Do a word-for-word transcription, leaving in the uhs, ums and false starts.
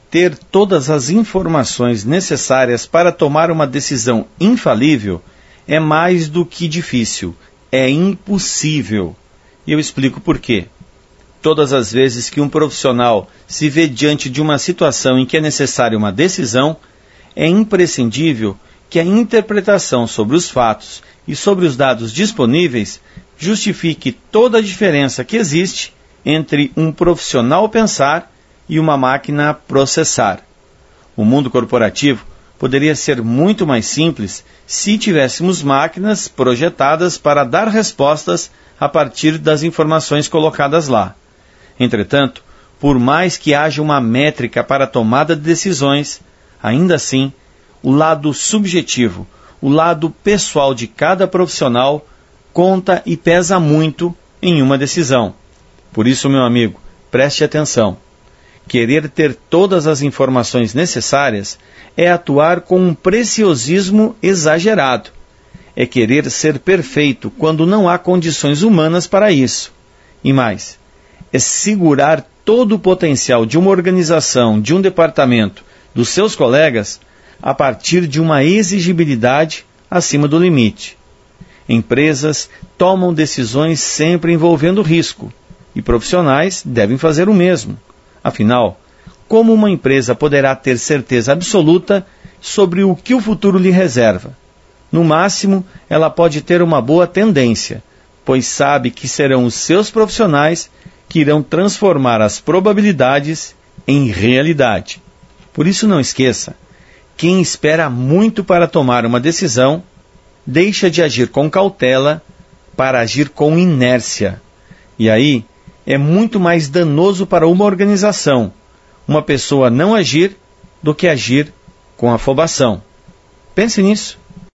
ter todas as informações necessárias para tomar uma decisão infalível é mais do que difícil, é impossível. E eu explico por quê. Todas as vezes que um profissional se vê diante de uma situação em que é necessária uma decisão, é imprescindível que a interpretação sobre os fatos e sobre os dados disponíveis justifique toda a diferença que existe entre um profissional pensar e uma máquina processar. O mundo corporativo poderia ser muito mais simples se tivéssemos máquinas projetadas para dar respostas a partir das informações colocadas lá. Entretanto, por mais que haja uma métrica para a tomada de decisões, ainda assim, o lado subjetivo, o lado pessoal de cada profissional conta e pesa muito em uma decisão. Por isso, meu amigo, preste atenção. Querer ter todas as informações necessárias é atuar com um preciosismo exagerado. É querer ser perfeito quando não há condições humanas para isso. E mais, é segurar todo o potencial de uma organização, de um departamento, dos seus colegas, a partir de uma exigibilidade acima do limite. Empresas tomam decisões sempre envolvendo risco, e profissionais devem fazer o mesmo. Afinal, como uma empresa poderá ter certeza absoluta sobre o que o futuro lhe reserva? No máximo, ela pode ter uma boa tendência, pois sabe que serão os seus profissionais que irão transformar as probabilidades em realidade. Por isso não esqueça, quem espera muito para tomar uma decisão, deixa de agir com cautela para agir com inércia. E aí, é muito mais danoso para uma organização uma pessoa não agir do que agir com afobação. Pense nisso.